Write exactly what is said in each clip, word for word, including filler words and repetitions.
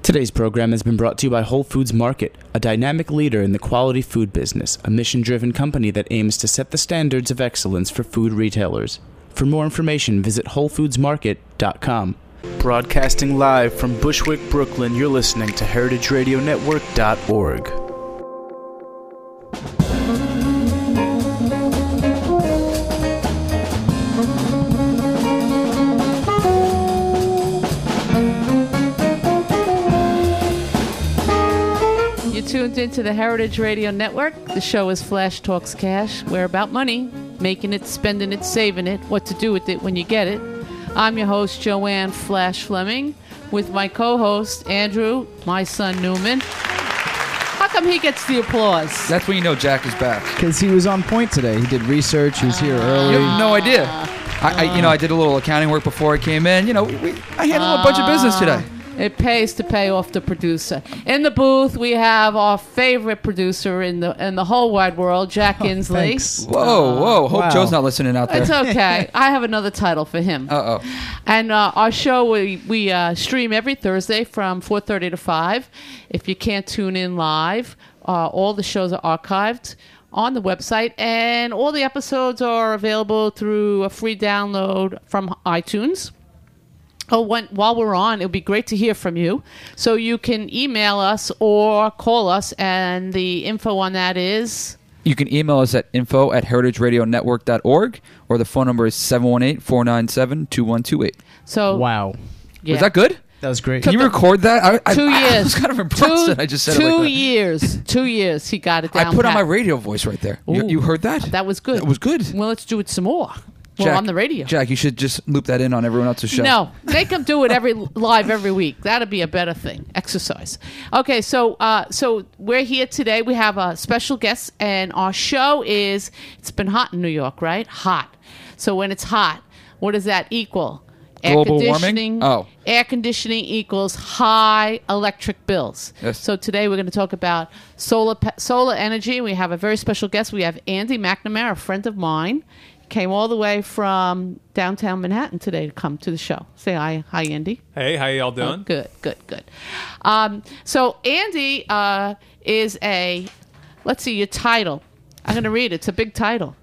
Today's program has been brought to you by Whole Foods Market, a dynamic leader in the quality food business, a mission-driven company that aims to set the standards of excellence for food retailers. For more information, visit whole foods market dot com. Broadcasting live from Bushwick, Brooklyn, you're listening to heritage radio network dot org. Tuned into the Heritage Radio Network. The show is Flash Talks Cash. We're about money, making it, spending it, saving it, what to do with it when you get it. I'm your host, Joanne Flash Fleming, with my co-host, Andrew, my son, Newman. How come he gets the applause? That's when you know Jack is back. Because he was on point today. He did research. He was here early. You have no idea. I, I, you know, I did a little accounting work before I came in. You know, we, I handled a bunch of business today. It pays to pay off the producer. In the booth, we have our favorite producer in the in the whole wide world, Jack oh, Inslee. Thanks. Whoa, whoa. Hope wow. Joe's not listening out there. It's okay. I have another title for him. Uh-oh. And uh, our show, we, we uh, stream every Thursday from four thirty to five. If you can't tune in live, uh, all the shows are archived on the website, and all the episodes are available through a free download from iTunes. Oh, when, while we're on, it would be great to hear from you. So you can email us or call us, and the info on that is... You can email us at info at heritage radio network dot org, or the phone number is seven one eight, four nine seven, two one two eight. So, wow. Yeah. Was that good? That was great. Can you record that? I, I, two years. I was kind of impressed two, that I just said two it like that. years. Two years. He got it down. I put pat. on my radio voice right there. You, you heard that? That was good. That was good. Well, let's do it some more. Well, Jack, on the radio. Jack, you should just loop that in on everyone else's show. No, make them do it every live every week. That'd be a better thing. Exercise. Okay, so uh, so we're here today. We have a special guest, and our show is. It's been hot in New York, right? Hot. So when it's hot, what does that equal? Global air warming? Oh. Air conditioning equals high electric bills. Yes. So today we're going to talk about solar solar energy. We have a very special guest. We have Andy McNamara, a friend of mine. Came all the way from downtown Manhattan today to come to the show. Say hi, hi, Andy. Hey, how y'all doing? Oh, good, good, good. Um, so Andy uh, is a, let's see, your title. I'm going to read it. It's a big title.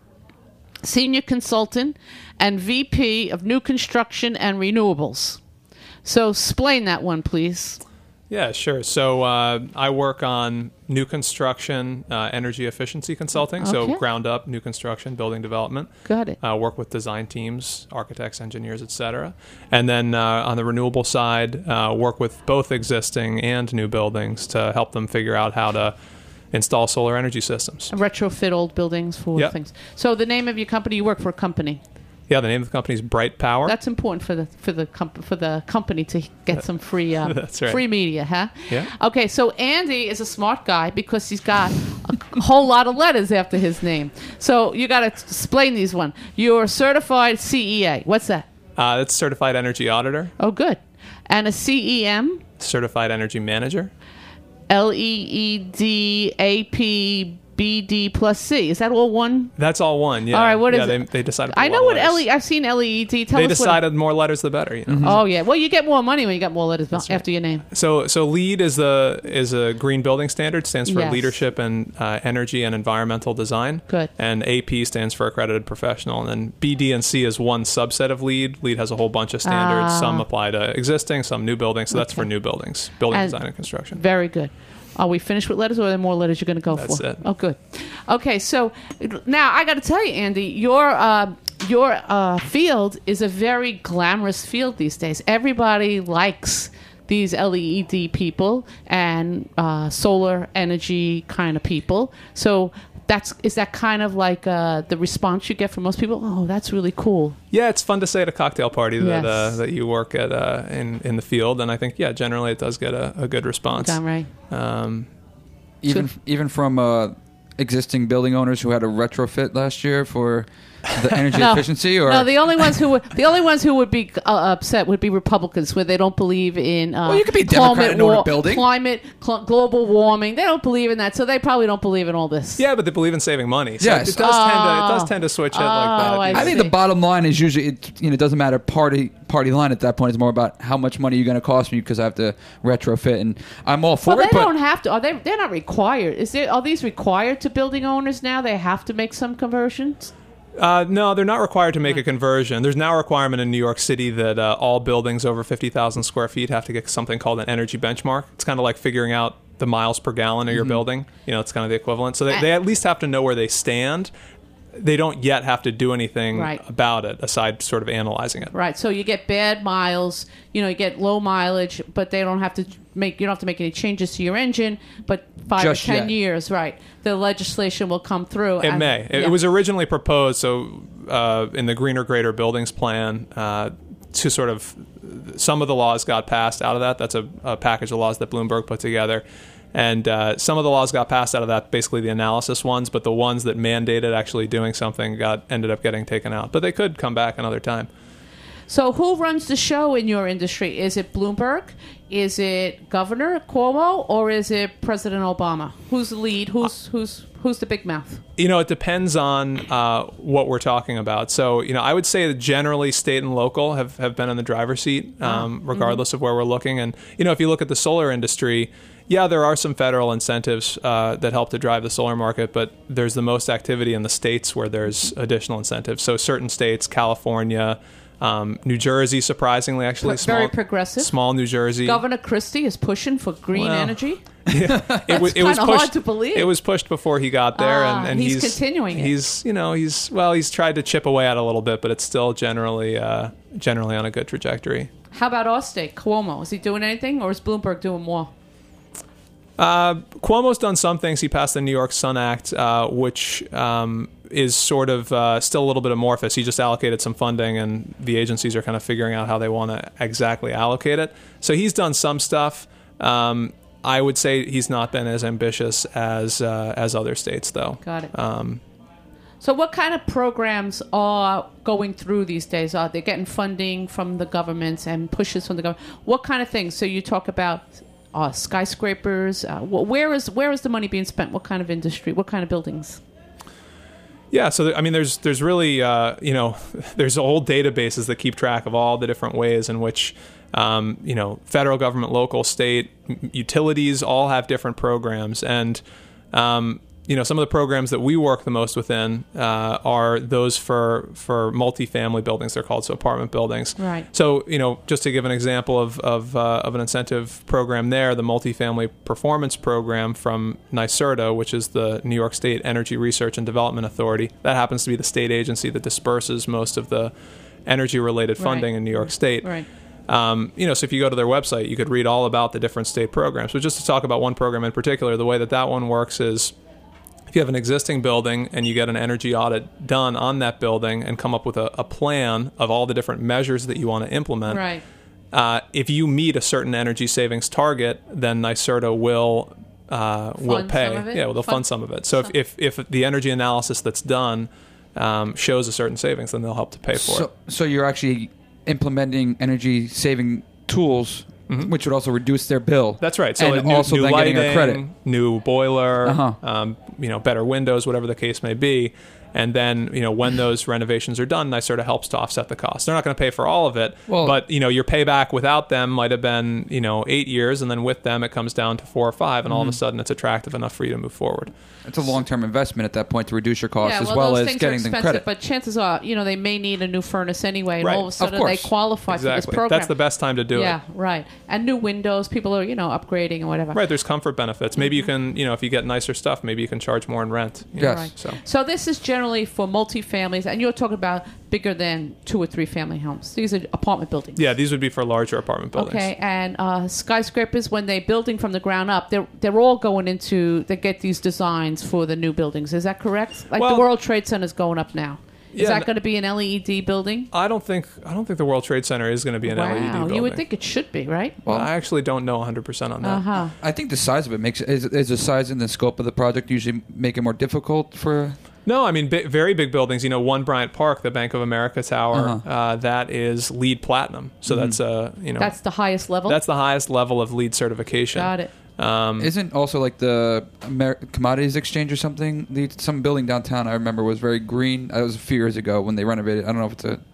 Senior Consultant and V P of New Construction and Renewables. So explain that one, please. Yeah, sure. So uh, I work on new construction, uh, energy efficiency consulting. Okay. So ground up, new construction, building development. Got it. Uh, work with design teams, architects, engineers, et cetera. And then uh, on the renewable side, uh, work with both existing and new buildings to help them figure out how to install solar energy systems. Retrofit old buildings for Yep. things. So the name of your company, you work for a company. Yeah, the name of the company is Bright Power. That's important for the for the comp- for the company to get some free um, That's right. free media, huh? Yeah. Okay, so Andy is a smart guy because he's got a whole lot of letters after his name. So you got to explain these one. You're a certified C E A. What's that? Uh, that's Certified Energy Auditor, Oh, good. And a C E M. Certified Energy Manager. L E E D A P B D plus C. Is that all one? That's all one, yeah. All right, what yeah, is they, it? They decided to I put know one what letters. L E. I've seen L E E D. Tell They us decided more letters the better, you know. what. Oh yeah. Well, you get more money when you got more letters That's after right. your name. So, so LEED is the is a green building standard. Stands for Yes. Leadership in uh, Energy and Environmental Design. Good. And A P stands for Accredited Professional. And then B, D, and C is one subset of LEED. LEED has a whole bunch of standards. Ah. Some apply to existing, some new buildings. So that's Okay. for new buildings, building And- design and construction. Very good. Are we finished with letters, or are there more letters you're going to go That's for? it. Oh, good. Okay, so now I got to tell you, Andy, your uh, your uh, field is a very glamorous field these days. Everybody likes these L E E D people and uh, solar energy kind of people. So that's is that kind of like uh, the response you get from most people? Oh, that's really cool. Yeah, it's fun to say at a cocktail party that Yes. uh, that you work at uh, in in the field, and I think yeah, generally it does get a, a good response. Damn right. Um, Even So- even from uh, existing building owners who had a retrofit last year for the energy No. efficiency, or No, the only ones who would the only ones who would be uh, upset would be Republicans, where they don't believe in uh, Well, you could be a climate Democrat and own a building. climate, cl- global warming. They don't believe in that, so they probably don't believe in all this. yeah, but they believe in saving money. So Yes. it does tend to it Oh. does tend to switch it Oh, like that. I I think see. the bottom line is usually it, you know, it doesn't matter party party line at that point. It's more about how much money you're going to cost me because I have to retrofit, and I'm all for well, it. they but don't have to. Are they? They're not required. Is there? Are these required to building owners now? They have to make some conversions. Uh, no, they're not required to make a conversion. There's now a requirement in New York City that uh, all buildings over fifty thousand square feet have to get something called an energy benchmark. It's kind of like figuring out the miles per gallon of your mm-hmm. building. You know, it's kind of the equivalent. So they, they at least have to know where they stand. They don't yet have to do anything right. about it aside sort of analyzing it. Right. So you get bad miles, you know, you get low mileage, but they don't have to make, you don't have to make any changes to your engine, but five Just or ten yet. years, right, the legislation will come through. It and, may. It, yeah. it was originally proposed, so uh, in the Greener Greater Buildings Plan, uh, to sort of, some of the laws got passed out of that. That's a, a package of laws that Bloomberg put together. And uh, some of the laws got passed out of that, basically the analysis ones, but the ones that mandated actually doing something got ended up getting taken out. But they could come back another time. So who runs the show in your industry? Is it Bloomberg? Is it Governor Cuomo? Or is it President Obama? Who's the lead? Who's who's who's the big mouth? You know, it depends on uh, what we're talking about. So, you know, I would say that generally state and local have, have been in the driver's seat, um, regardless mm-hmm. of where we're looking. And, you know, if you look at the solar industry, yeah, there are some federal incentives uh, that help to drive the solar market, but there's the most activity in the states where there's additional incentives. So certain states, California, um, New Jersey, surprisingly, actually, Pro- small, very progressive. Small New Jersey. Governor Christie is pushing for green well, energy. Yeah, it, was, it was kind of pushed, hard to believe. It was pushed before he got there, Ah, and, and he's, he's continuing it. He's, you know, he's well, he's tried to chip away at it a little bit, but it's still generally, uh, generally on a good trajectory. How about our state, Cuomo? Is he doing anything, or is Bloomberg doing more? Uh, Cuomo's done some things. He passed the New York Sun Act, uh, which um, is sort of uh, still a little bit amorphous. He just allocated some funding, and the agencies are kind of figuring out how they want to exactly allocate it. So he's done some stuff. Um, I would say he's not been as ambitious as uh, as other states, though. Got it. Um, so what kind of programs are going through these days? Are they getting funding from the governments and pushes from the government? What kind of things? So you talk about uh, skyscrapers. Uh, wh- where is where is the money being spent? What kind of industry? What kind of buildings? Yeah, so th- I mean, there's there's really uh, you know there's whole databases that keep track of all the different ways in which um, you know federal government, local, state, m- utilities all have different programs, and um, you know some of the programs that we work the most within uh, are those for for multifamily buildings. They're called so apartment buildings. Right. So you know just to give an example of of, uh, of an incentive program there, the multifamily performance program from NYSERDA, which is the New York State Energy Research and Development Authority. That happens to be the state agency that disperses most of the energy related funding Right. in New York State. Right. Um, you know, so if you go to their website, you could read all about the different state programs. But just to talk about one program in particular, the way that that one works is if you have an existing building and you get an energy audit done on that building and come up with a, a plan of all the different measures that you want to implement, Right. uh, if you meet a certain energy savings target, then NYSERDA will uh, will Fund pay. some of it? Yeah, well, they'll fund, Fund some of it. So some- if, if if the energy analysis that's done um, shows a certain savings, then they'll help to pay for So, it. so you're actually implementing energy saving tools, which would also reduce their bill. That's right. So and like new, also new then lighting, getting a credit. new boiler, Uh-huh. um, you know, better windows, whatever the case may be. And then, you know, when those renovations are done, NYSERDA helps to offset the cost. They're not going to pay for all of it, Well- but, you know, your payback without them might have been, you know, eight years, and then with them it comes down to four or five, and all of a sudden it's attractive enough for you to move forward. It's a long-term investment at that point to reduce your costs Yeah, as well, well those as things getting are the expensive, credit. but chances are, you know, they may need a new furnace anyway, and Right. all of a Of sudden they course. qualify for this Exactly. program. That's the best time to do yeah, it. right. And new windows, people are, you know, upgrading and whatever. Right, there's comfort benefits. Maybe you can, you know, if you get nicer stuff, maybe you can charge more in rent. you know, Yes. Right. So. So this is generally for multi-families, and you're talking about bigger than two or three family homes. These are apartment buildings. Yeah, these would be for larger apartment buildings. Okay, and uh, skyscrapers, when they're building from the ground up, they're they're all going into, they get these designs for the new buildings. Is that correct? Like Well- the World Trade Center is going up now. Is Yeah, that n- going to be an L E D building? I don't think I don't think the World Trade Center is going to be an wow, L E D building. you would think it should be, right? Well, I actually don't know one hundred percent on that. Uh huh. I think the size of it makes is, is the size and the scope of the project usually make it more difficult for. No, I mean bi- very big buildings. You know, One Bryant Park, the Bank of America Tower, Uh-huh. uh, that is LEED Platinum. So that's uh, you know That's the highest level. that's the highest level of LEED certification. Got it. Um, Isn't also like the Amer- Commodities Exchange or something? The, some building downtown I remember was very green. That was a few years ago when they renovated. I don't know if it's a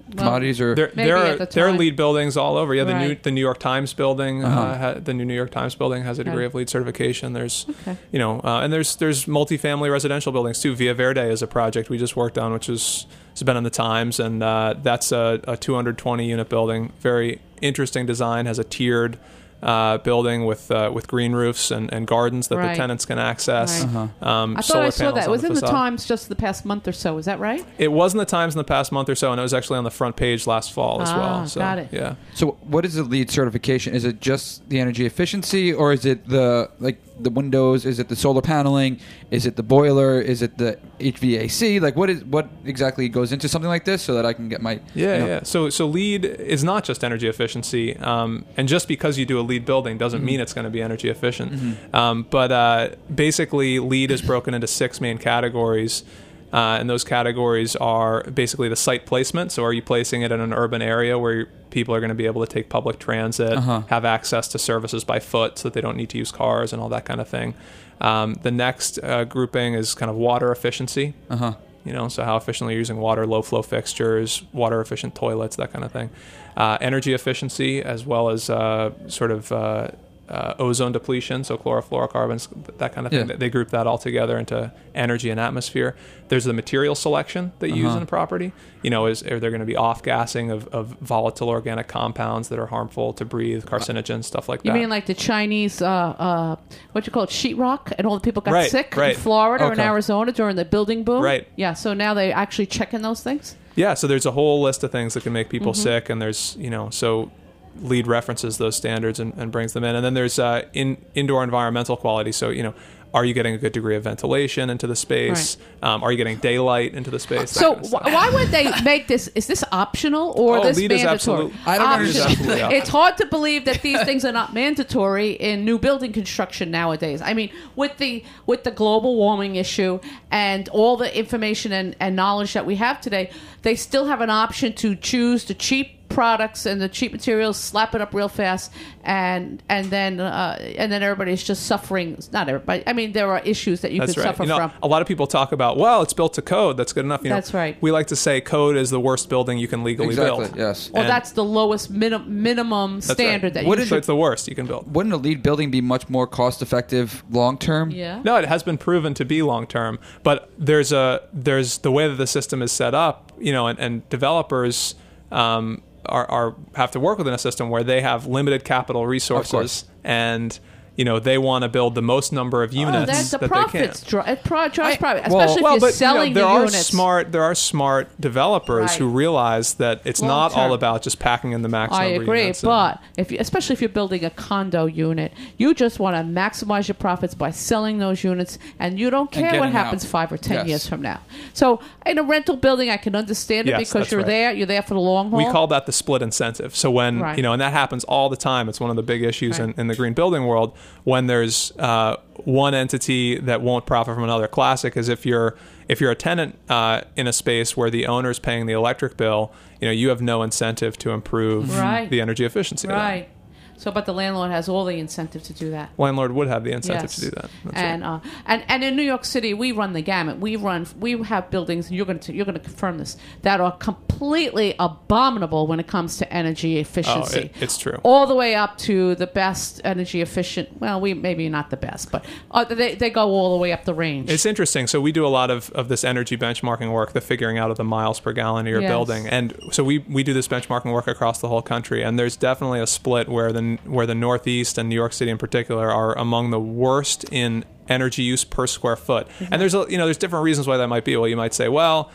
commodities or There, Maybe there, at are, the there are time. LEED buildings all over. Yeah, the new Right. the New York Times building, Uh-huh. uh, ha, the new New York Times building has a degree Okay. of LEED certification. There's, Okay. you know, uh, and there's there's multifamily residential buildings too. Villa Verde is a project we just worked on, which is has been in the Times, and uh, that's a, a two hundred twenty unit building. Very interesting design. Has a tiered uh, building with uh, with green roofs and, and gardens that Right. the tenants can access. Right. Uh-huh. Um, I thought solar I saw panels that. It on was in the facade. Times just the past month or so. Is that right? It was in the Times in the past month or so, and it was actually on the front page last fall as Ah, well. So, got it. Yeah. So, what is the LEED certification? Is it just the energy efficiency, or is it the like the windows? Is it the solar paneling? Is it the boiler? Is it the H V A C? Like, what is what exactly goes into something like this, so that I can get my Yeah, you know- yeah. So, so LEED is not just energy efficiency, um, and just because you do a LEED building doesn't mean it's going to be energy efficient. Um, but uh, basically, LEED is broken into six main categories. Uh, and those categories are basically the site placement. So, are you placing it in an urban area where people are going to be able to take public transit, Uh-huh. have access to services by foot so that they don't need to use cars and all that kind of thing? Um, the next uh, grouping is kind of water efficiency. Uh-huh. You know, so how efficiently you're using water, low flow fixtures, water efficient toilets, that kind of thing. Uh, energy efficiency, as well as uh, sort of uh, uh, ozone depletion, so chlorofluorocarbons, that kind of thing. Yeah. They group that all together into energy and atmosphere. There's the material selection that you use Uh-huh. in a property. You know, is are there going to be off gassing of, of volatile organic compounds that are harmful to breathe, carcinogens, stuff like You that? mean like the Chinese, uh, uh, what you call it, sheetrock, and all the people got Right, sick right. in Florida or in Okay. Arizona during the building boom? Right. Yeah, so now they actually checking those things? Yeah, so there's a whole list of things that can make people Mm-hmm. sick, and there's, you know, so LEED references those standards and, and brings them in. And then there's uh, in indoor environmental quality. So, you know, are you getting a good degree of ventilation into the space? Um, are you getting daylight into the space? That So kind of wh- stuff. why would they make this? Is this optional or Oh, this LEED is mandatory? absolute- I don't Optional. understand. Absolutely optional. It's hard to believe that these things are not mandatory in new building construction nowadays. I mean, with the with the global warming issue and all the information and, and knowledge that we have today, they still have an option to choose the cheap products and the cheap materials, slap it up real fast, and and then uh, and then everybody's just suffering. Not everybody. I mean, there are issues that you That's could right. suffer You know, from. a lot of people talk about, well, it's built to code. That's good enough. You know, That's right. We like to say code is the worst building you can legally Exactly. build. Yes. Or And- that's the lowest minim- minimum That's standard right. that What you is So should. it's the worst you can build. Wouldn't a LEED building be much more cost effective long term? Yeah. No, it has been proven to be long term, but there's a there's the way that the system is set up, you know, and, and developers um, are, are have to work within a system where they have limited capital resources, course. and you know they want to build the most number of Oh, units that's the that profits. they can. Dri- it pro- drives I- profit, well- especially Well, if you're but selling you know, there the are units. smart there are smart developers Right. who realize that it's Long not all term. about just packing in the max I number of agree, units and- but if you, especially if you're building a condo unit, you just want to maximize your profits by selling those units, and you don't care what getting happens out. five or ten Yes. years from now. So in a rental building, I can understand it Yes, because that's you're right. there, you're there for the long haul. we call that the split incentive. So when Right. you know, and that happens all the time. It's one of the big issues Right. in, in the green building world. When there's uh, one entity that won't profit from another. Classic is if you're if you're a tenant uh, in a space where the owner's paying the electric bill, you know, you have no incentive to improve Right. the energy efficiency. of that. right. So, but the landlord has all the incentive to do that. Landlord would have the incentive Yes. to do that. That's and, right. uh, and and in New York City, we run the gamut. We run, we have buildings, and you're going to you're going to confirm this, that are completely abominable when it comes to energy Oh, efficiency. it, it's true. All the way up to the best energy efficient. Well, we maybe not the best, but uh, they they go all the way up the range. It's interesting. So we do a lot of, of this energy benchmarking work, the figuring out of the miles per gallon of your Yes. building, and so we, we do this benchmarking work across the whole country. And there's definitely a split where the where the Northeast and New York City in particular are among the worst in energy use per square foot. Mm-hmm. And there's a, you know there's different reasons why that might be. Well, you might say, well,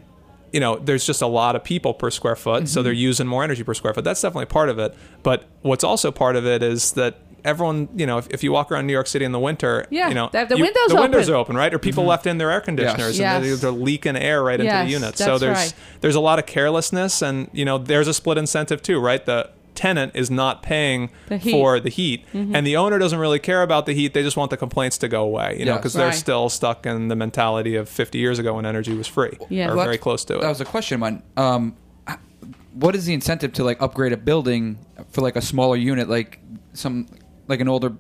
you know, there's just a lot of people per square foot, Mm-hmm. so they're using more energy per square foot. That's definitely part of it. But what's also part of it is that everyone, you know, if, if you walk around New York City in the winter, Yeah, you know, the- the you- windows the windows open. are open, right? Or people left in their air conditioners Yes. and they- Yes. they're leaking air right into Yes, the unit. So that's there's right. there's a lot of carelessness, and you know, there's a split incentive too, right? The tenant is not paying The heat. for the heat, and the owner doesn't really care about the heat. They just want the complaints to go away, you know, Yes. because they're Right. still stuck in the mentality of fifty years ago when energy was free, Yeah. or Well, very close to it. That was a question of mine. Um, h- what is the incentive to like upgrade a building for like a smaller unit, like some like an older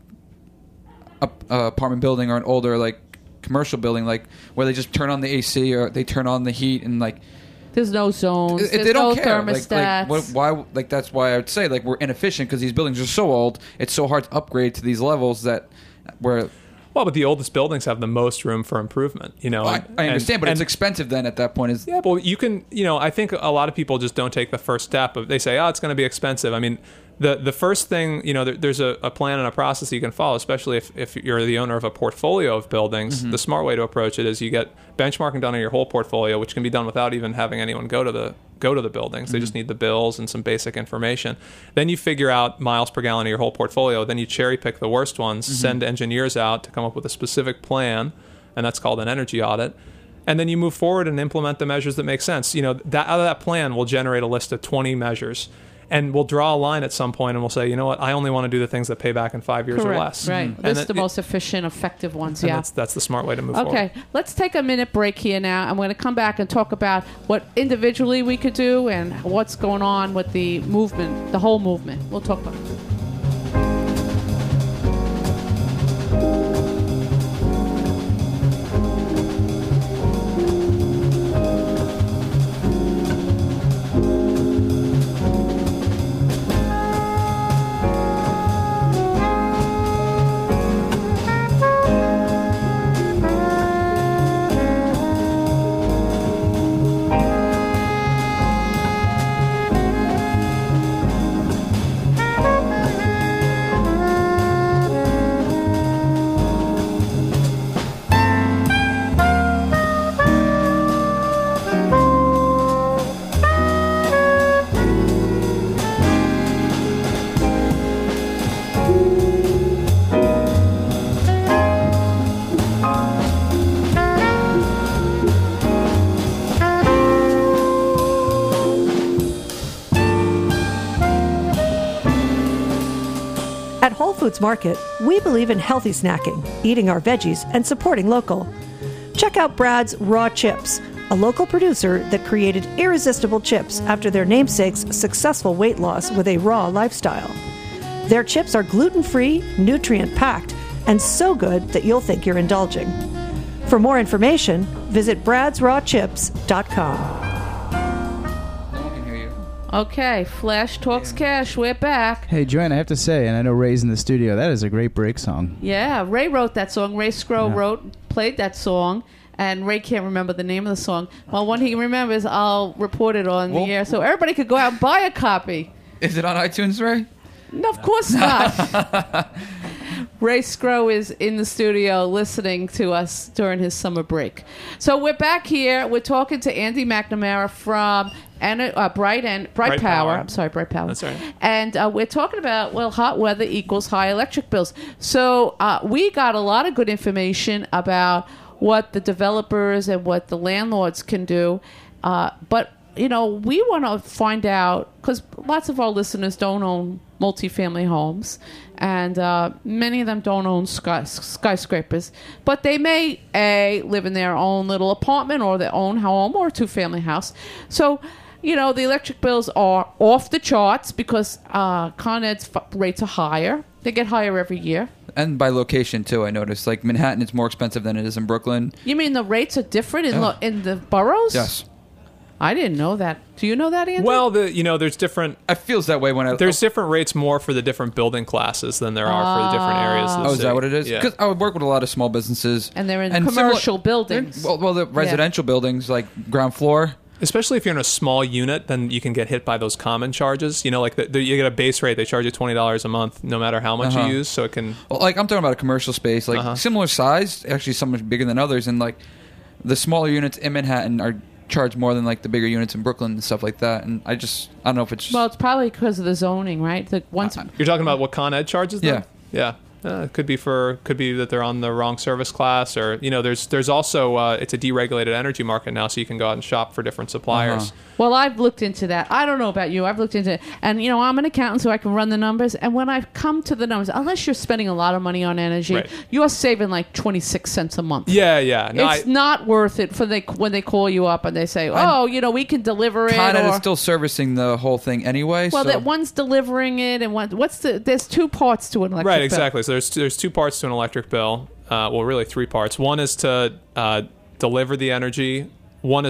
up, uh, apartment building or an older like commercial building, like where they just turn on the A C or they turn on the heat and like There's no zones. If There's they don't no care, like, thermostats. like what, why? Like that's why I would say like we're inefficient because these buildings are so old. It's so hard to upgrade to these levels that where. Well, but the oldest buildings have the most room for improvement. You know, I, and- I understand, and- but it's and- expensive. Then at that point, is Yeah, well, you can, you know, I think a lot of people just don't take the first step. Of, they say, oh, it's going to be expensive. I mean, the the first thing, you know, there, there's a, a plan and a process you can follow, especially if, if you're the owner of a portfolio of buildings. Mm-hmm. The smart way to approach it is you get benchmarking done on your whole portfolio, which can be done without even having anyone go to the go to the buildings. They just need the bills and some basic information. Then you figure out miles per gallon of your whole portfolio. Then you cherry pick the worst ones, send engineers out to come up with a specific plan, and that's called an energy audit. And then you move forward and implement the measures that make sense. You know, that out of that plan, we'll generate a list of twenty measures. And we'll draw a line at some point and we'll say, you know what, I only want to do the things that pay back in five years Correct. or less. Right. And That's that- the most efficient, effective ones. and Yeah. that's, that's the smart way to move Okay, forward. let's take a minute break here now. I'm going to come back and talk about what individually we could do and what's going on with the movement, the whole movement. We'll talk about it. At Whole Foods Market, we believe in healthy snacking, eating our veggies, and supporting local. Check out Brad's Raw Chips, a local producer that created irresistible chips after their namesake's successful weight loss with a raw lifestyle. Their chips are gluten-free, nutrient-packed, and so good that you'll think you're indulging. For more information, visit brads raw chips dot com. no one can hear you. Okay, Flash Talks Cash. We're back. Hey, Joanne, I have to say, and I know Ray's in the studio, that is a great break song. Yeah, Ray wrote that song. Ray Scrow Yeah. wrote, played that song, and Ray can't remember the name of the song. Well, when he remembers, I'll report it on Well- the air so everybody could go out and buy a copy. Is it on iTunes, Ray? No, of course not. Ray Scrow is in the studio listening to us during his summer break. So we're back here. We're talking to Andy McNamara from and uh, Bright and Bright, Bright Power. Power. I'm sorry, Bright Power. That's right. And uh, we're talking about well, hot weather equals high electric bills. So uh, we got a lot of good information about what the developers and what the landlords can do, uh, but you know, we want to find out because lots of our listeners don't own multifamily homes, and uh, many of them don't own sky, skyscrapers, but they may a live in their own little apartment or their own home or two-family house. So, you know, the electric bills are off the charts because uh, Con Ed's f- rates are higher. They get higher every year. And by location too, I noticed. Like Manhattan, it's more expensive than it is in Brooklyn. You mean the rates are different in Yeah. lo- in the boroughs? Yes, I didn't know that. Do you know that, Andy? Well, the you know, there's different it feels that way when I. there's different rates more for the different building classes than there are for the different areas of the Oh, is city. that what it is? Yeah. Because I would work with a lot of small businesses, And they're in similar- commercial buildings. Well, well, the residential buildings like ground floor. Especially if you're in a small unit, then you can get hit by those common charges. You know, like the, the, you get a base rate; they charge you twenty dollars a month, no matter how much Uh-huh. you use. So it can. Well, like I'm talking about a commercial space, like Uh-huh. similar size, actually some much bigger than others, and like the smaller units in Manhattan are charged more than like the bigger units in Brooklyn and stuff like that. And I just I don't know if it's just, Well, it's probably because of the zoning, right? The once You're talking about what Con Ed charges them? Yeah. Yeah. Uh, it could be for could be that they're on the wrong service class, or you know, there's there's also uh, it's a deregulated energy market now, so you can go out and shop for different suppliers. Uh-huh. Well, I've looked into that. I don't know about you. I've looked into it. And, you know, I'm an accountant, so I can run the numbers. And when I've come to the numbers, unless you're spending a lot of money on energy, Right. you're saving like twenty-six cents a month. Yeah, yeah. No, it's I, not worth it for they when they call you up and they say, oh, you know, we can deliver it. Con Ed or, is still servicing the whole thing anyway. well, so that one's delivering it, and one, what's the, there's two parts to an electric right, bill. exactly. So there's there's two parts to an electric bill. Uh, well, really three parts. One is to uh, deliver the energy. One is to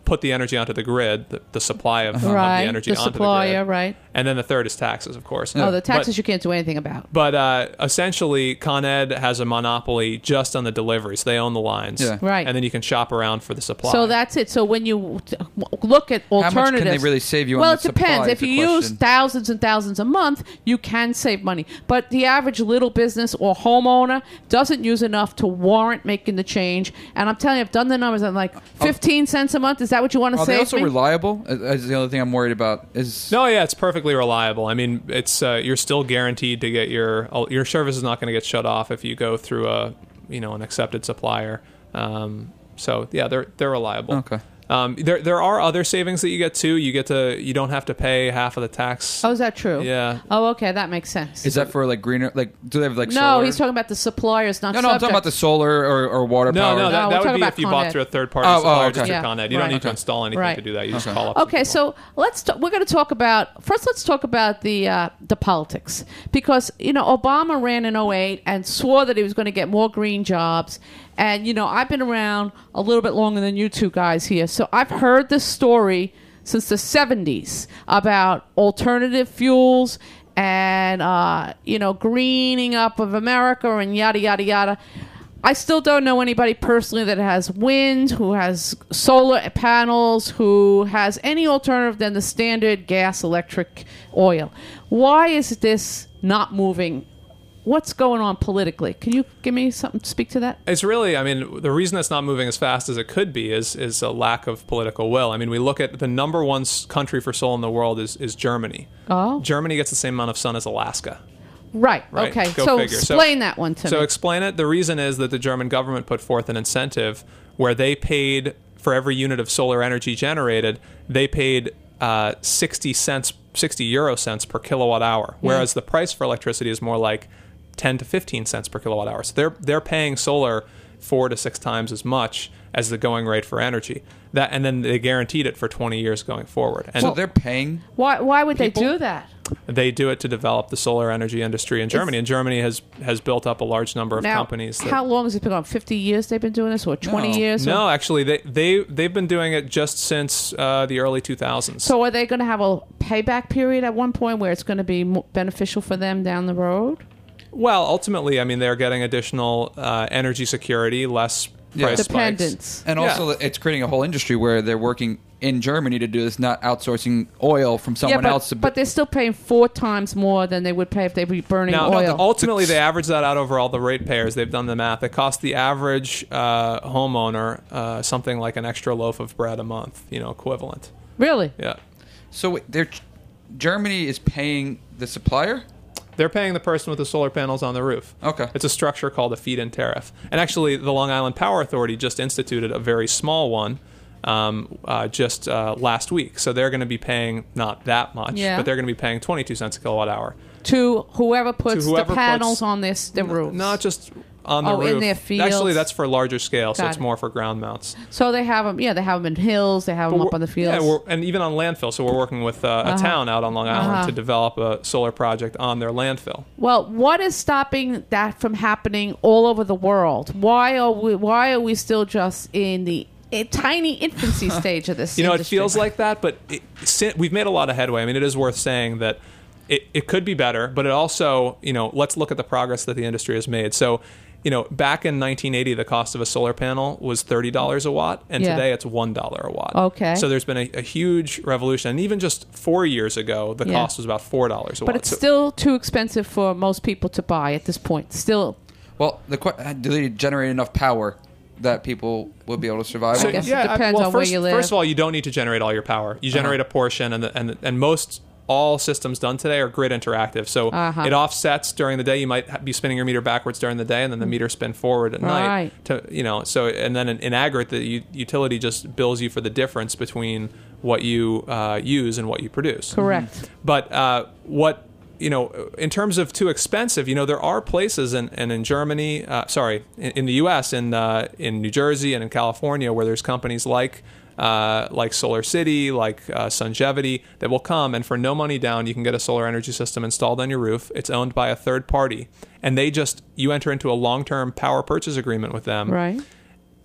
put the energy onto the grid, the, the supply of, of Right. the energy The onto supplier, the grid. right. And then the third is taxes, of course. Oh, the taxes But- you can't do anything about. But uh, essentially, Con Ed has a monopoly just on the deliveries. They own the lines. Yeah. Right. And then you can shop around for the supply. So that's it. So when you t- look at much can alternatives, they really save you on Well, the it depends. supply If is you the use question. thousands and thousands a month, you can save money. But the average little business or homeowner doesn't use enough to warrant making the change. And I'm telling you, I've done the numbers. I'm like, fifteen cents a month. Is that what you want to Are save they also me? reliable? Is the other thing I'm worried about. Is No, yeah, it's perfectly reliable. I mean, it's uh, you're still guaranteed to get your your service is not going to get shut off if you go through a you know an accepted supplier. Um, so yeah, they're they're reliable. Okay. Um, there there are other savings that you get too. You get to you don't have to pay half of the tax. Oh, is that true? Yeah. Oh, okay. That makes sense. is that for like greener? Like, do they have like no, solar? he's talking about the suppliers, not No, no, I'm talking about the subjects. solar or, or water No, power. no, No, that, we're that would talking be about if you Con bought Ed. through a third party Oh, oh, supplier okay. just Yeah, through Con Ed. You don't right. need to Okay. install anything Right. to do that. You just Okay. call up. some Okay, people. so let's t- we're going to talk about first. Let's talk about the uh, the politics, because you know Obama ran in oh eight and swore that he was going to get more green jobs, and you know I've been around a little bit longer than you two guys here, so I've heard this story since the seventies about alternative fuels and uh, you know greening up of America and yada yada yada. I still don't know anybody personally that has wind, who has solar panels, who has any alternative than the standard gas, electric, oil. Why is this not moving? What's going on politically? Can you give me something to speak to that? It's really, I mean, the reason it's not moving as fast as it could be is is a lack of political will. I mean, we look at the number one s- country for solar in the world is, is Germany. Oh. Germany gets the same amount of sun as Alaska. Right. Right. Okay. Go so figure. So- explain that one to So me. explain it. The reason is that the German government put forth an incentive where they paid for every unit of solar energy generated, they paid uh, sixty cents, sixty euro cents per kilowatt hour, whereas the price for electricity is more like ten to fifteen cents per kilowatt hour. So they're they're paying solar four to six times as much as the going rate for energy. That and then they guaranteed it for twenty years going forward. And so they're paying. why? Why would people- they do that? they do it to develop the solar energy industry in Germany. And Germany has has built up a large number of Now, companies. That, how long has it been on? Fifty years they've been doing this, or twenty No. years? Or- No, actually, they they they've been doing it just since uh, the early two thousands. So are they going to have a payback period at one point where it's going to be mo- beneficial for them down the road? Well, ultimately, I mean, they're getting additional uh, energy security, less Yeah. price spikes. Dependence. And also, it's creating a whole industry where they're working in Germany to do this, not outsourcing oil from someone yeah, but, else. To but they're still paying four times more than they would pay if they were burning Now, oil. ultimately, they average that out over all the ratepayers. They've done the math. It costs the average uh, homeowner uh, something like an extra loaf of bread a month, you know, equivalent. Really? Yeah. so wait, they're Germany is paying the supplier. They're paying the person with the solar panels on the roof. Okay. It's a structure called a feed-in tariff. And actually, the Long Island Power Authority just instituted a very small one um, uh, just uh, last week. So they're going to be paying not that much, Yeah. but they're going to be paying twenty-two cents a kilowatt hour. To whoever puts whoever the panels puts- on this the roof. Not just on the Oh, roof. in their fields. Actually, that's for larger scale, so Got it's it. more for ground mounts. So they have them. Yeah, they have them in hills. They have them But up we're- on the fields. Yeah, we're, and even on landfill. So we're working with uh, a Uh-huh. town out on Long Island Uh-huh. to develop a solar project on their landfill. Well, what is stopping that from happening all over the world? Why are we? Why are we still just in the a tiny infancy stage of this? You know, industry? it feels like that, but it, si- we've made a lot of headway. I mean, it is worth saying that it, it could be better, but it also, you know, let's look at the progress that the industry has made. So, you know, back in nineteen eighty, the cost of a solar panel was thirty dollars a watt, and Yeah. today it's one dollar a watt. Okay. So there's been a, a huge revolution. And even just four years ago, the Yeah. cost was about four dollars a But watt. it's So- still too expensive for most people to buy at this point. Still, Well, the que- do they generate enough power that people will be able to survive? I on? guess it I- depends well, on where first, you live. First of all, you don't need to generate all your power. You generate a portion, and the, and and most all systems done today are grid interactive. So Uh-huh. it offsets during the day. You might ha- be spinning your meter backwards during the day, and then the meter spin forward at night. Right. To you know, so and then in, in aggregate, the u- utility just bills you for the difference between what you uh, use and what you produce. correct. But uh, what you know, in terms of too expensive, you know, there are places in and in Germany, uh, sorry, in, in the U S, in uh, in New Jersey and in California, where there's companies like uh, like Solar City, like uh, Sungevity, that will come and for no money down, you can get a solar energy system installed on your roof. It's owned by a third party, and they just you enter into a long-term power purchase agreement with them. Right.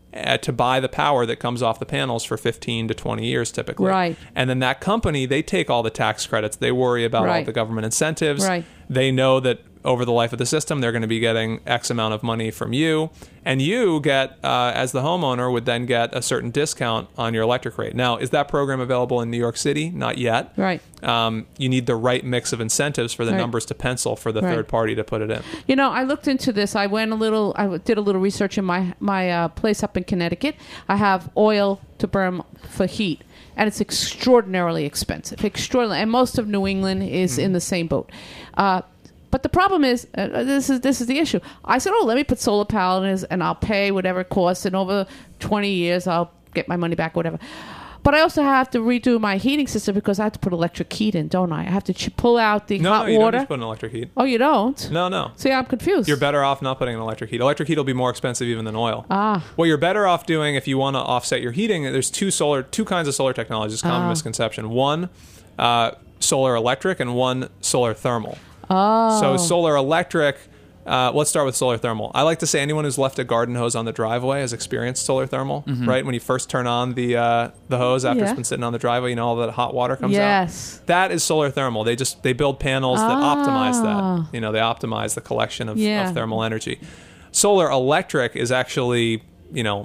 uh, to buy the power that comes off the panels for fifteen to twenty years typically. Right. And then that company, they take all the tax credits. They worry about all Right. the government incentives. Right. They know that over the life of the system, they're going to be getting X amount of money from you. And you get, uh, as the homeowner, would then get a certain discount on your electric rate. Now, is that program available in New York City? Not yet. Right. Um, you need the right mix of incentives for the Right. numbers to pencil for the Right. third party to put it in. You know, I looked into this. I went a little. I did a little research in my my uh, place up in Connecticut. I have oil to burn for heat, and it's extraordinarily expensive. Extraordinary, and most of New England is Mm-hmm. in the same boat. Uh, but the problem is, uh, this is this is the issue. I said, "Oh, let me put solar panels, and I'll pay whatever it costs, and over twenty years, I'll get my money back, whatever." But I also have to redo my heating system because I have to put electric heat in, don't I? I have to ch- pull out the No, hot no, you water. don't need to put an electric heat. Oh, you don't? No, no. See, I'm confused. You're better off not putting an electric heat. Electric heat will be more expensive even than oil. Ah. What you're better off doing if you want to offset your heating, there's two solar, two kinds of solar technologies. Common Ah. misconception. One, uh, solar electric, and one solar thermal. Oh. So solar electric. Uh, let's start with solar thermal. I like to say anyone who's left a garden hose on the driveway has experienced solar thermal, right? When you first turn on the uh, the hose after Yeah. it's been sitting on the driveway, you know all that hot water comes out. Yes. That is solar thermal. They just they build panels that Ah. optimize that. You know, they optimize the collection of, Yeah. of thermal energy. Solar electric is actually, you know,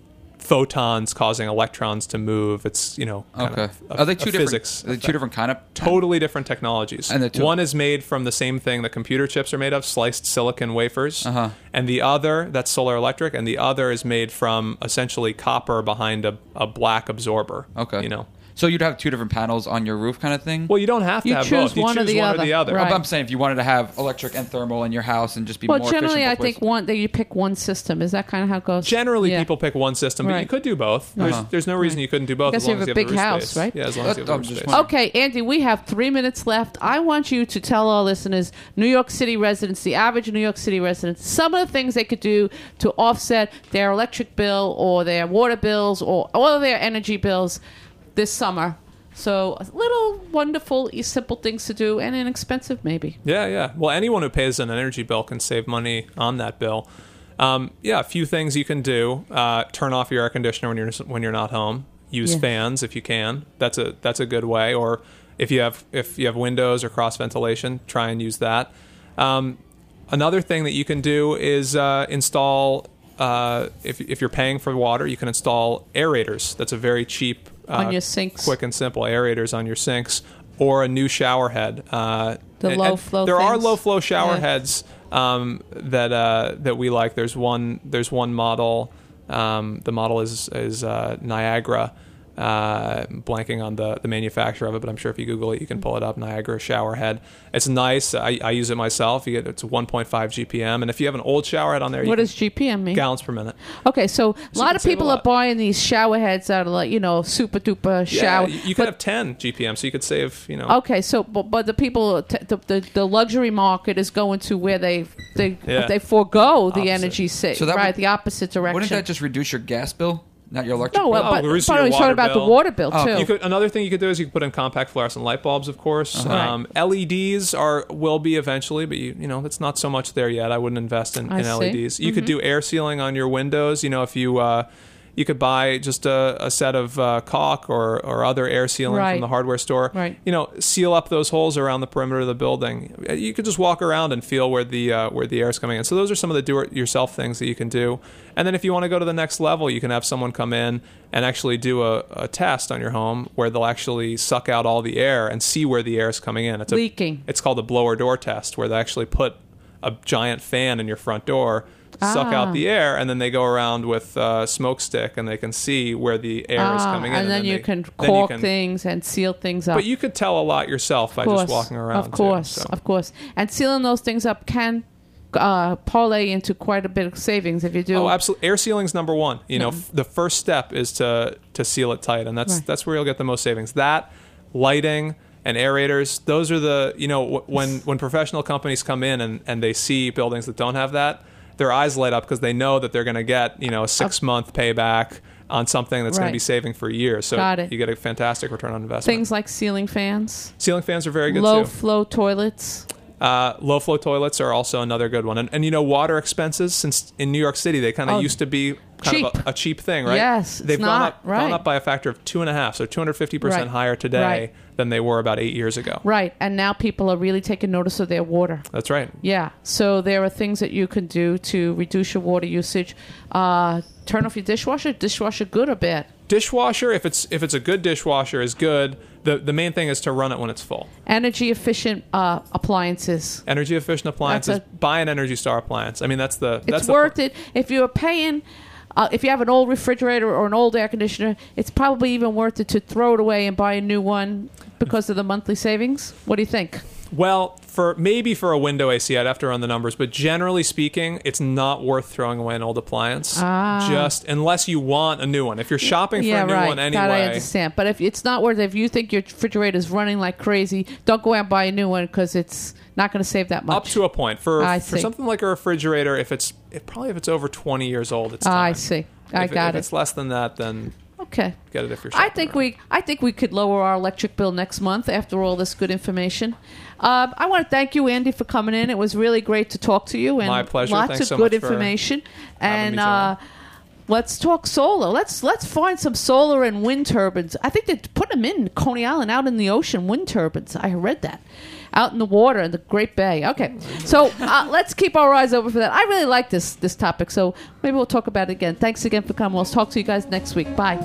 photons causing electrons to move. It's, you know, kind Okay. of a, Are they a two different? physics Are they two effect. different kind of? Totally different technologies. And the two- One is made from the same thing that computer chips are made of, sliced silicon wafers. Uh-huh. And the other, that's solar electric, and the other is made from essentially copper behind a, a black absorber. Okay. You know. So you'd have two different panels on your roof, kind of thing. Well, you don't have to You have choose both. You one or choose the one other. or the other. Right. But I'm saying if you wanted to have electric and thermal in your house and just be Well, more generally, efficient I both think ways. one that you pick one system. Is that kind of how it goes? Generally, Yeah. people pick one system, but you Right. could do both. There's, Uh-huh. there's no reason you couldn't do both. guess as you long have as a you have big the roof house, space. right? Yeah, as long as you have the I'm roof just space. wondering. Okay, Andy, we have three minutes left. I want you to tell our listeners, New York City residents, the average New York City resident, some of the things they could do to offset their electric bill or their water bills or all of their energy bills this summer. So little wonderful, e- simple things to do and inexpensive maybe. Yeah, yeah. Well, anyone who pays an energy bill can save money on that bill. Um, yeah, a few things you can do: uh, turn off your air conditioner when you're when you're not home. Use Yeah. fans if you can. That's a that's a good way. Or if you have if you have windows or cross ventilation, try and use that. Um, another thing that you can do is uh, install. Uh, if if you're paying for water, you can install aerators. That's a very cheap. Uh, On your sinks. Quick and simple aerators on your sinks, or a new shower head. Uh, The and- low and flow There are things? low flow shower Yeah. heads um, that uh, that we like. There's one. There's one model. Um, the model is is uh, Niagara. Uh, blanking on the, the manufacturer of it, but I'm sure if you Google it, you can pull it up. Niagara shower head. It's nice. I, I use it myself. You get it's one point five G P M, and if you have an old shower head on there, you What can, does G P M mean? gallons per minute. Okay, so a you lot can of save a people are lot. buying these shower heads that are like, you know, super duper shower. Yeah, you, you could but- have ten G P M, so you could save. You know. Okay, so but, but the people, t- the, the the luxury market is going to where they they Yeah. they forego the Opposite. energy save, So that right? would- the opposite direction. Wouldn't that just reduce your gas bill, not your electric no, bill? uh, but, Oh, reduce but your I was water talking about bill. the water bill Oh, too. You could another thing you could do is you could put in compact fluorescent light bulbs, of course. Uh-huh. Um, L E Ds are will be eventually, but you you know that's not so much there yet. I wouldn't invest in, I in see. L E Ds. You Mm-hmm. could do air sealing on your windows. You know, if you uh, you could buy just a, a set of uh, caulk or or other air sealing Right. from the hardware store. Right. You know, seal up those holes around the perimeter of the building. You could just walk around and feel where the uh, where the air is coming in. So those are some of the do-it-yourself things that you can do. And then if you want to go to the next level, you can have someone come in and actually do a, a test on your home where they'll actually suck out all the air and see where the air is coming in. It's a, Leaking. It's called a blower door test, where they actually put a giant fan in your front door, suck Ah. out the air, and then they go around with a smoke stick and they can see where the air is Ah, coming in. and then, then you they- can then caulk you can- things and seal things up. But you could tell a lot yourself by Of course, just walking around. Of course, too, so. of course. And sealing those things up can uh, parlay into quite a bit of savings if you do. Oh, absolutely. Air sealing's number one. You know, f- the first step is to to seal it tight, and that's Right. that's where you'll get the most savings. That, lighting, and aerators. Those are the you know w- when when professional companies come in and, and they see buildings that don't have that, their eyes light up because they know that they're going to get you know a six month payback on something that's going Right. to be saving for years. So Got it. you get a fantastic return on investment. Things like ceiling fans, Ceiling fans are very good low too. flow toilets. Uh, low flow toilets are also another good one, and, and you know, water expenses. Since in New York City, they kind of Oh, used to be kind cheap. of a, a cheap thing, right? Yes, it's they've gone not, up right. gone up by a factor of two and a half, so two hundred fifty percent Right. higher today Right. than they were about eight years ago. Right, and now people are really taking notice of their water. That's right. Yeah, so there are things that you can do to reduce your water usage. Uh, turn off your dishwasher. Dishwasher, good or bad? Dishwasher, if it's if it's a good dishwasher, is good. The the main thing is to run it when it's full. Energy efficient uh, appliances. Energy efficient appliances. That's a- buy an Energy Star appliance. I mean, that's the It's that's worth the, it if you're paying. Uh, if you have an old refrigerator or an old air conditioner, it's probably even worth it to throw it away and buy a new one because of the monthly savings. What do you think? Well, for maybe for a window A C, I'd have to run the numbers, but generally speaking, it's not worth throwing away an old appliance. Ah. Just unless you want a new one. If you're shopping for yeah, a new right. one That I anyway, understand. But if it's not worth it, if you think your refrigerator is running like crazy, don't go out and buy a new one because it's not going to save that much. up to a point. For I for see. something like a refrigerator, if it's if probably if it's over twenty years old, it's time. I see. I if, got if it. it's less than that, then Okay. get it if you're I shopping. think around. we I think we could lower our electric bill next month after all this good information. Um, I want to thank you, Andy, for coming in. It was really great to talk to you. And My pleasure. Lots Thanks of so good much for information. having And me, uh, Joanne. let's talk solar. Let's let's find some solar and wind turbines. I think they're putting them in Coney Island, out in the ocean. Wind turbines. I read that. Out in the water in the Great Bay. Okay, so uh, let's keep our eyes open for that. I really like this this topic, so maybe we'll talk about it again. Thanks again for coming. We'll talk to you guys next week. Bye.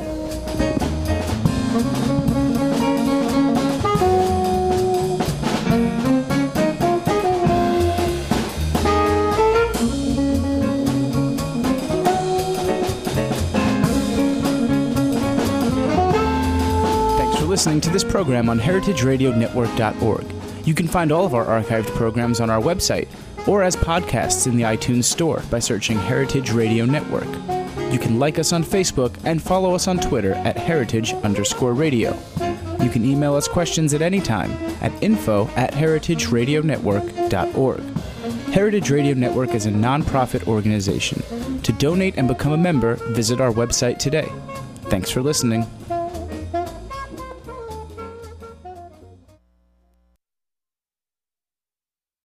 Thanks for listening to this program on heritage radio network dot org. You can find all of our archived programs on our website or as podcasts in the iTunes Store by searching Heritage Radio Network. You can like us on Facebook and follow us on Twitter at heritage underscore radio. You can email us questions at any time at info at heritage radio network dot org. Heritage Radio Network is a nonprofit organization. To donate and become a member, visit our website today. Thanks for listening.